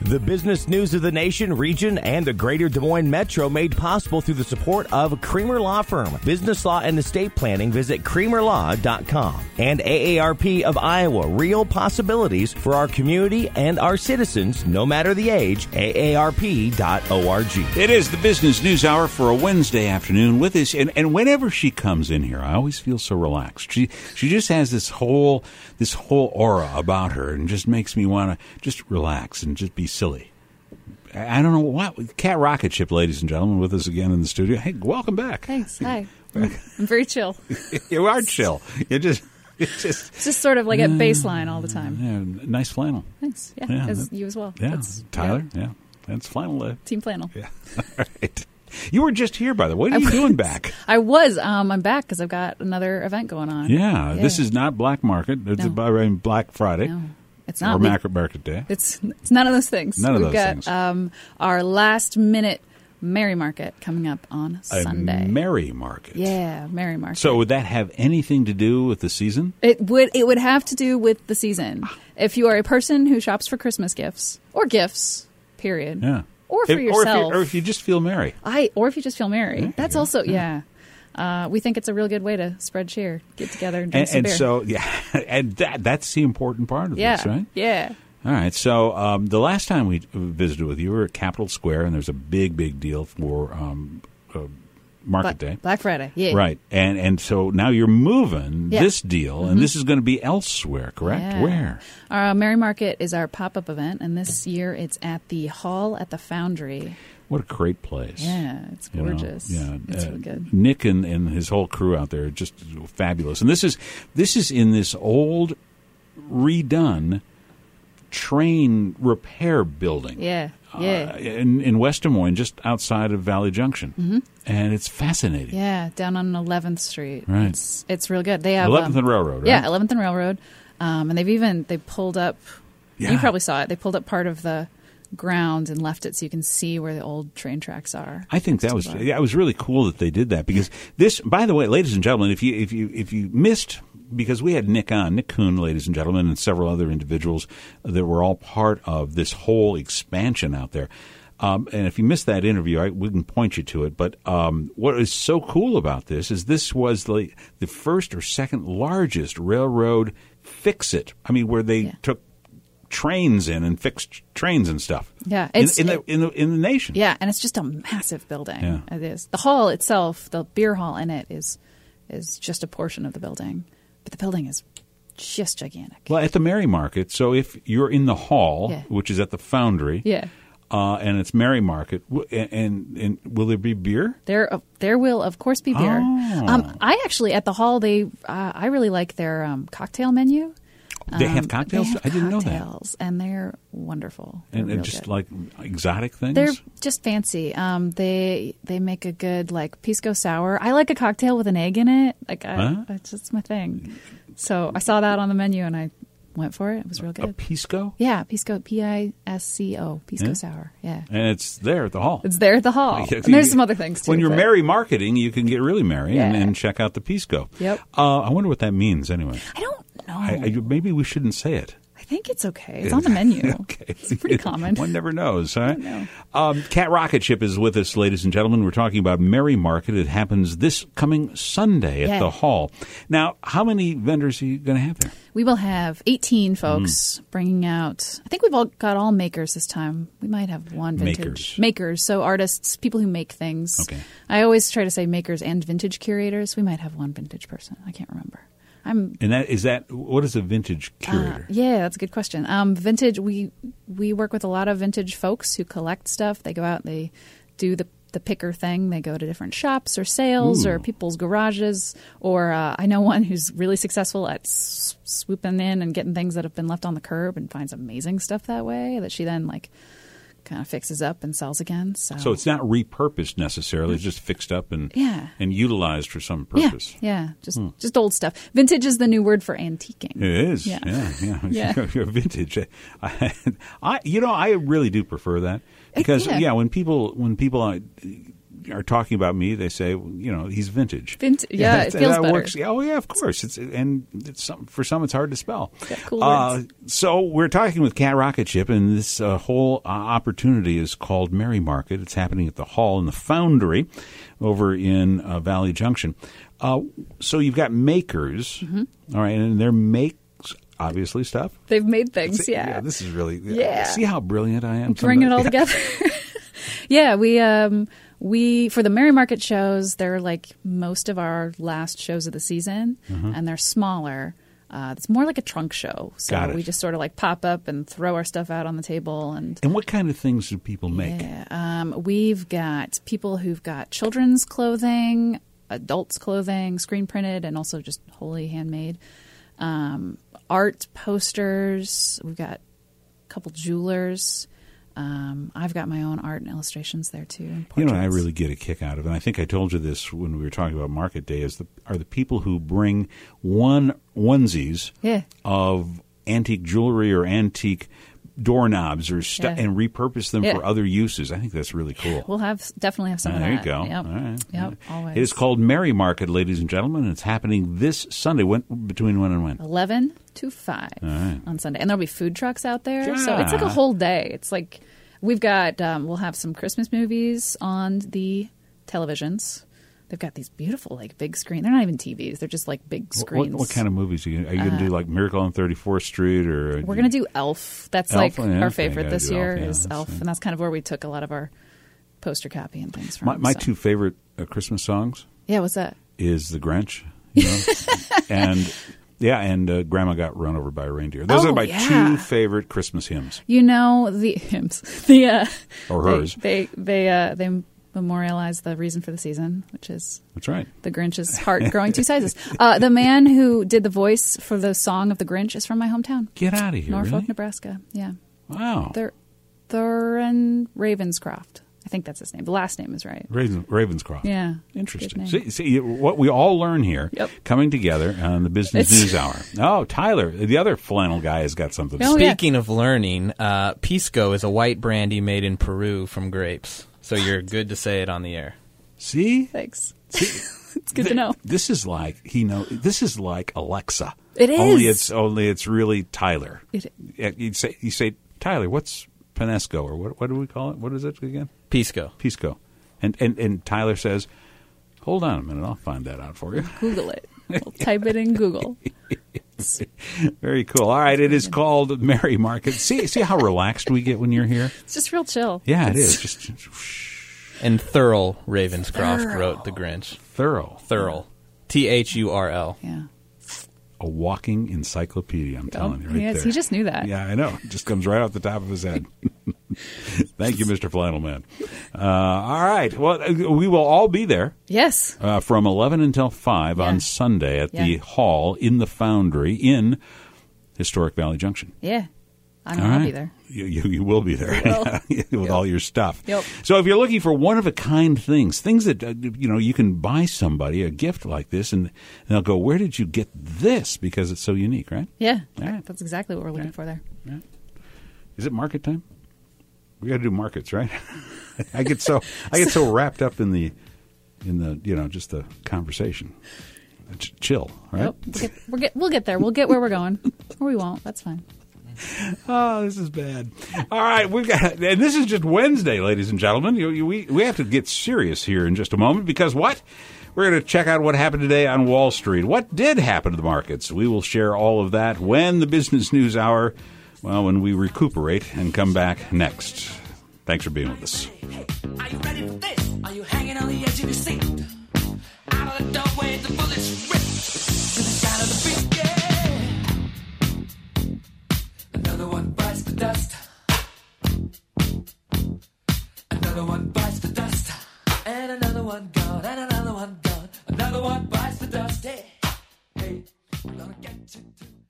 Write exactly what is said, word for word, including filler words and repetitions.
The business news of the nation, region, and the greater Des Moines Metro made possible through the support of Creamer Law Firm. Business law and estate planning, visit creamer law dot com. And A A R P of Iowa, real possibilities for our community and our citizens, no matter the age, A A R P dot org. It is the Business News Hour for a Wednesday afternoon with us. And, and whenever she comes in here, I always feel so relaxed. She she just has this whole this whole aura about her and just makes me want to just relax and just be silly. I don't know what. Kat Rocketship, ladies and gentlemen, with us again in the studio. Hey, welcome back. Thanks. Hi. I'm very chill. You are chill. You just, it's just, it's just sort of like at baseline all the time. Yeah, nice flannel. Thanks. Yeah, yeah as that, you as well. Yeah, That's, Tyler. Yeah. yeah, that's flannel day. Team flannel. Yeah. All right. You were just here, by the way. What are you doing back? I was. Um, I'm back because I've got another event going on. Yeah, yeah. This is not Black Market. It's no. about Black Friday. No. It's not. Or Market Market Day. It's it's none of those things. None of We've those got, things. Um, our last minute Merry Market coming up on Sunday. A Merry Market. Yeah, Merry Market. So would that have anything to do with the season? It would. It would have to do with the season. If you are a person who shops for Christmas gifts or gifts, period. Yeah. Or for if, yourself. Or if, you, or if you just feel merry. I or if you just feel merry. Yeah, That's yeah, also yeah. yeah. Uh, we think it's a real good way to spread cheer, get together and drink And, some and beer. so yeah, and that that's the important part of yeah, this, right? Yeah. All right. So um, the last time we visited with you, we were at Capitol Square, and there's a big, big deal for um, uh, Market Black, Day. Black Friday. Yeah. Right. And and so now you're moving yeah. this deal, and mm-hmm. this is going to be elsewhere, correct? Yeah. Where? Our Merry Market is our pop-up event, and this year it's at the Hall at the Foundry. What a great place. Yeah, it's gorgeous. You know, yeah, it's uh, really good. Nick and, and his whole crew out there are just fabulous. And this is this is in this old, redone train repair building. Yeah, yeah. Uh, in, in West Des Moines, just outside of Valley Junction. Mm-hmm. And it's fascinating. Yeah, down on eleventh Street. Right. It's, it's real good. They have eleventh um, and Railroad, right? Yeah, eleventh and Railroad. Um, and they've even, they pulled up, Yeah. you probably saw it, they pulled up part of the ground and left it so you can see where the old train tracks are. I think that was yeah, it was really cool that they did that, because this, by the way, ladies and gentlemen, if you if you if you missed, because we had Nick on, Nick Kuhn, ladies and gentlemen, and several other individuals that were all part of this whole expansion out there. Um, and if you missed that interview, I, we can point you to it. But um, what is so cool about this is this was the, the first or second largest railroad fix-it. I mean, where they Yeah. took trains in and fixed trains and stuff. Yeah, in, it's in the in the in the nation. Yeah, and it's just a massive building. Yeah. It is. The hall itself, the beer hall in it, is is just a portion of the building, but the building is just gigantic. Well, at the Merry Market, so if you're in the hall, Yeah. which is at the Foundry, Yeah. uh, and it's Merry Market, w- and, and, and will there be beer? There, uh, there will of course be beer. Oh. Um, I actually at the hall, they, uh, I really like their um, cocktail menu. They have Um, cocktails? They have I didn't know that. cocktails, and they're wonderful. They're And, and real just good. like exotic things? They're just fancy. Um, they they make a good like pisco sour. I like a cocktail with an egg in it. Like I, Huh? that's just my thing. So I saw that on the menu and I went for it. It was real A good. pisco? Yeah, pisco, P I S C O, pisco Yeah. sour. Yeah, And it's there at the hall. it's there at the hall. Yeah, And there's some other things too. When you're but- merry marketing, you can get really merry and, Yeah. and check out the pisco. Yep. Uh, I wonder what that means anyway. I don't know. I, I, maybe we shouldn't say it. I think it's okay. It's on the menu. Okay. It's pretty common. One never knows, huh? don't know. Um, Kat Rocketship is with us, ladies and gentlemen. We're talking about Merry Market. It happens this coming Sunday at Yeah. the hall. Now, how many vendors are you going to have there? We will have eighteen folks Mm. bringing out. I think we've all got all makers this time. We might have one vintage Makers. makers, so artists, people who make things. Okay. I always try to say makers and vintage curators. We might have one vintage person. I can't remember. I'm And that is that. What is a vintage uh, curator? yeah, that's a good question. Um, vintage. We we work with a lot of vintage folks who collect stuff. They go out. They do the the picker thing. They go to different shops or sales Ooh. or people's garages. Or uh, I know one who's really successful at s- swooping in and getting things that have been left on the curb and finds amazing stuff that way that she then like kind of fixes up and sells again. So, So it's not repurposed necessarily; it's just fixed up and Yeah. and utilized for some yeah, purpose. yeah, just just old stuff. Vintage is the new word for antiquing. It is. Yeah. Yeah, yeah. Yeah. You're vintage. I, I, you know, I really do prefer that because yeah. yeah, when people when people uh, are talking about me, they say, you know, he's vintage. Vintage, yeah, it feels that better. Works. Oh, yeah, of course. It's and it's some, for some, it's hard to spell. Yeah, cool uh, words. so we're talking with Cat Rocket Ship, and this uh, whole uh, opportunity is called Merry Market. It's happening at the Hall in the Foundry over in uh, Valley Junction. Uh, so you've got makers, Mm-hmm. all right, and they're makes obviously stuff. They've made things, See, yeah. This is really Yeah. See how brilliant I am. Bring it all Sometimes- together. Yeah, we um we for the Merry Market shows, they're like most of our last shows of the season, Mm-hmm. and they're smaller. Uh, it's more like a trunk show, so Got it. we just sort of like pop up and throw our stuff out on the table. And And what kind of things do people make? yeah, um, we've got people who've got children's clothing, adults' clothing, screen printed, and also just wholly handmade. Um, art posters. We've got a couple jewelers. Um, I've got my own art and illustrations there too. And You know, what I portraits. really get a kick out of, and I think I told you this when we were talking about Market Day, is the are the people who bring one onesies Yeah. of antique jewelry or antique doorknobs or stu- Yeah. and repurpose them Yeah. for other uses. I think that's really cool. We'll have definitely have some Ah, of there you that. go. Yep. All right. Yep. All right. Always. It is called Merry Market, ladies and gentlemen. And it's happening this Sunday. When, between when and when? eleven to five right. on Sunday, and there'll be food trucks out there. So it's like Yeah. a whole day. It's like we've got um, we'll have some Christmas movies on the televisions. They've got these beautiful like big screen. They're not even T Vs. They're just like big What, screens. what kind of movies are you, are you going to do? Like Miracle on thirty-fourth Street, or We're gonna do Elf. That's Elf? like Oh, yeah, our okay, favorite gotta this do year Elf, yeah, is that's Elf, it. and that's kind of where we took a lot of our poster copy and things from. my, my so. two favorite uh, Christmas songs Yeah, what's that? is The Grinch, you know, and yeah, and uh, Grandma Got Run Over by a Reindeer. Those Oh, are my yeah. two favorite Christmas hymns, You know the hymns. The uh, or they- hers. They they uh, they memorialize the reason for the season, which is That's right. the Grinch's heart growing two sizes. Uh, the man who did the voice for the song of the Grinch is from my hometown, Get out of here, Norfolk, really? Nebraska. Yeah, Wow. Thur- Thurin Ravenscroft. I think that's his name. The last name is right. Raven, Ravenscroft. Yeah, Interesting. good name. See, see, what we all learn here, Yep. coming together on the Business It's- News Hour. Oh, Tyler, the other flannel guy, has got something to Oh, say. yeah. Speaking of learning, uh, Pisco is a white brandy made in Peru from grapes. So you're good to say it on the air. See? Thanks. See? It's good to Th- know. This is like he know. This is like Alexa. It Only is. it's only it's really Tyler. It- Yeah, you say you say Tyler. What's Penesco, or what? What do we call it? What is it again? Pisco. Pisco. And and and Tyler says, "Hold on a minute. I'll find that out for you." Google it. We'll type it in Google. Very cool. All right, it is called Merry Market. See see how relaxed we get when you're here. It's just real chill. Yeah, it It's- is. Just And Thurl Ravenscroft wrote The Grinch. thorough. Thurl. T H U R L. Yeah. A walking encyclopedia. I'm telling you, right yes, there. he just knew that. Yeah, I know. It just comes right off the top of his head. Thank you, Mister Flannelman. Uh, all right. Well, uh, we will all be there Yes. uh, from eleven until five Yeah. on Sunday at the Yeah. Hall in the Foundry in Historic Valley Junction. Yeah. I know All I'll right. be there. You, you, you will be there with all your stuff. Yep. So if you're looking for one-of-a-kind things, things that, uh, you know, you can buy somebody a gift like this, and they'll go, where did you get this? Because it's so unique, right? Yeah. All right. That's exactly what we're looking Right. for there. Is it market time? We got to do markets, right? I get so I get so wrapped up in the in the you know just the conversation. Ch- chill, right? Yep. We'll get, we'll get we'll get there. We'll get where we're going. Or we won't. That's fine. Oh, this is bad. All right, we've got, and this is just Wednesday, ladies and gentlemen. You, you, we we have to get serious here in just a moment because what? We're going to check out what happened today on Wall Street. What did happen to the markets? We will share all of that when the Business News Hour, well, when we recuperate and come back next. Thanks for being with us. Are you ready for this? Are you hanging on the edge of your seat? Out of the doorway, the bullets rip to the sound of the beat. Yeah. Another one bites the dust. Another one bites the dust. And another one gone. And another one gone. Another one bites the dust. Hey, hey, I'm gonna get you tonight.